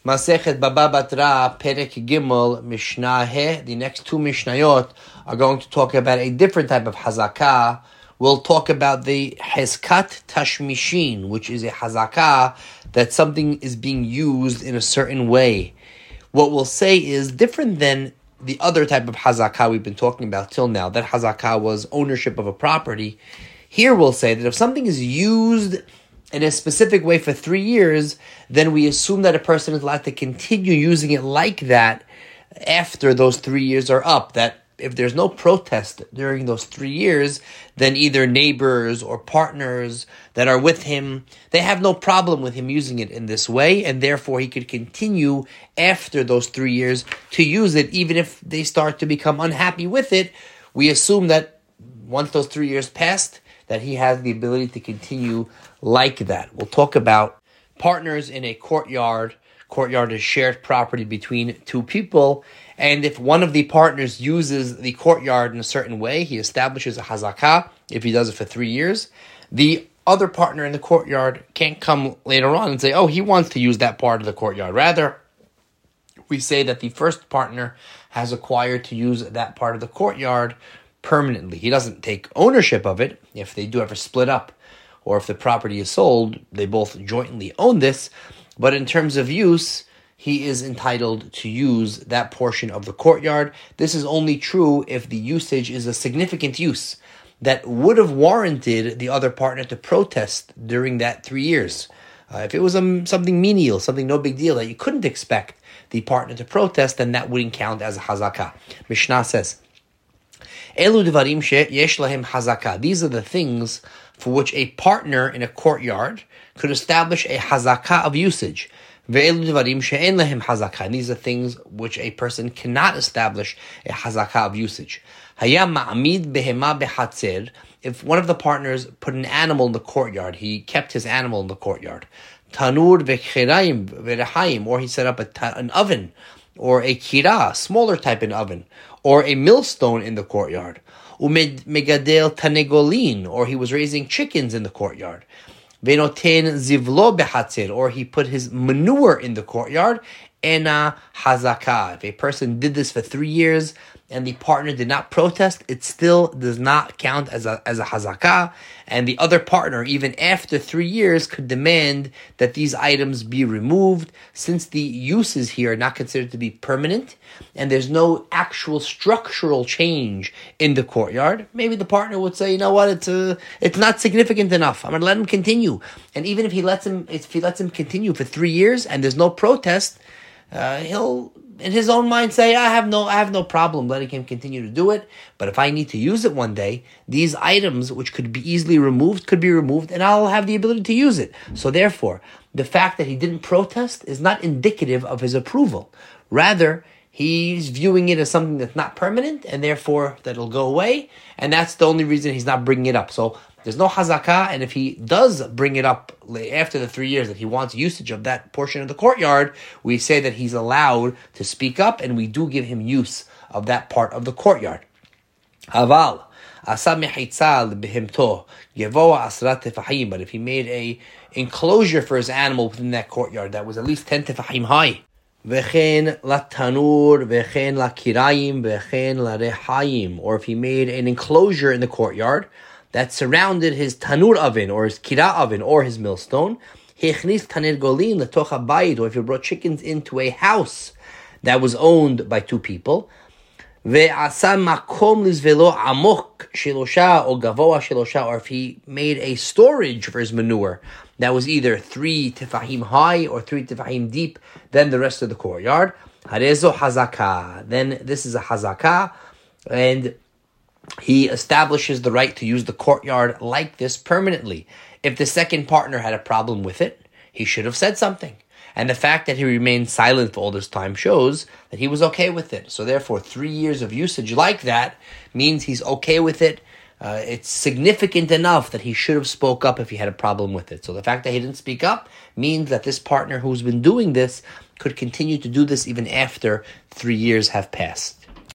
Masechet Baba Batra, Perek Gimel, Mishnah He. The next two Mishnayot are going to talk about a different type of Hazakah. We'll talk about the Hezkat Tashmishin, which is a Hazakah that something is being used in a certain way. What we'll say is different than the other type of Hazakah we've been talking about till now. That Hazakah was ownership of a property. Here we'll say that if something is used in a specific way for 3 years, then we assume that a person is allowed to continue using it like that after those 3 years are up. That if there's no protest during those 3 years, then either neighbors or partners that are with him, they have no problem with him using it in this way, and therefore he could continue after those 3 years to use it, even if they start to become unhappy with it. We assume that once those 3 years passed, that he has the ability to continue like that. We'll talk about partners in a courtyard. Courtyard is shared property between two people, and if one of the partners uses the courtyard in a certain way, he establishes a hazakah. If he does it for 3 years, the other partner in the courtyard can't come later on and say, oh, he wants to use that part of the courtyard. Rather, we say that the first partner has acquired to use that part of the courtyard permanently. He doesn't take ownership of it. If they do ever split up, or if the property is sold, they both jointly own this. But in terms of use, he is entitled to use that portion of the courtyard. This is only true if the usage is a significant use that would have warranted the other partner to protest during that 3 years. If it was something menial, something no big deal that you couldn't expect the partner to protest, then that wouldn't count as a hazakah. Mishnah says, Elu devarim sheyesh lahem hazakah. These are the things for which a partner in a courtyard could establish a hazakah of usage. Ve'elu devarim she'en lahem hazakah. These are things which a person cannot establish a hazakah of usage. Hayam ma'amid behema behatzer. If one of the partners put an animal in the courtyard, he kept his animal in the courtyard. Tanur ve'chirayim ve'rehayim, or he set up an oven, or a kira, smaller type of oven, or a millstone in the courtyard. Megadel tanegolin, or he was raising chickens in the courtyard. Venoten zivlo behatzer, or he put his manure in the courtyard. Ena hazakah. If a person did this for 3 years and the partner did not protest, it still does not count as a hazakah. And the other partner, even after 3 years, could demand that these items be removed, since the uses here are not considered to be permanent and there's no actual structural change in the courtyard. Maybe the partner would say, you know what, it's not significant enough. I'm going to let him continue. And even if he lets him continue for 3 years and there's no protest, he'll, in his own mind, say, I have no problem letting him continue to do it. But if I need to use it one day, these items, which could be easily removed, could be removed, and I'll have the ability to use it. So therefore, the fact that he didn't protest is not indicative of his approval. Rather, he's viewing it as something that's not permanent, and therefore that'll go away. And that's the only reason he's not bringing it up. So there's no hazakah, and if he does bring it up after the 3 years that he wants usage of that portion of the courtyard, we say that he's allowed to speak up, and we do give him use of that part of the courtyard. Haval, asa mechitza lebehemto, yevoa asrat tefahim. But if he made a enclosure for his animal within that courtyard that was at least 10 tefahim high, V'chen latanur, v'chen lakirayim, v'chen larehayim, or if he made an enclosure in the courtyard that surrounded his tanur oven, or his kira oven, or his millstone, hechnis taner golin letoch habayit, or if you brought chickens into a house that was owned by two people, ve'asa makom lizvelo amok shilosha, or gavoa shilosha, or if he made a storage for his manure that was either 3 tefahim high or 3 tefahim deep than the rest of the courtyard, harezo hazakah. Then this is a hazakah, and he establishes the right to use the courtyard like this permanently. If the second partner had a problem with it, he should have said something. And the fact that he remained silent for all this time shows that he was okay with it. So therefore, 3 years of usage like that means he's okay with it. It's significant enough that he should have spoke up if he had a problem with it. So the fact that he didn't speak up means that this partner who's been doing this could continue to do this even after 3 years have passed.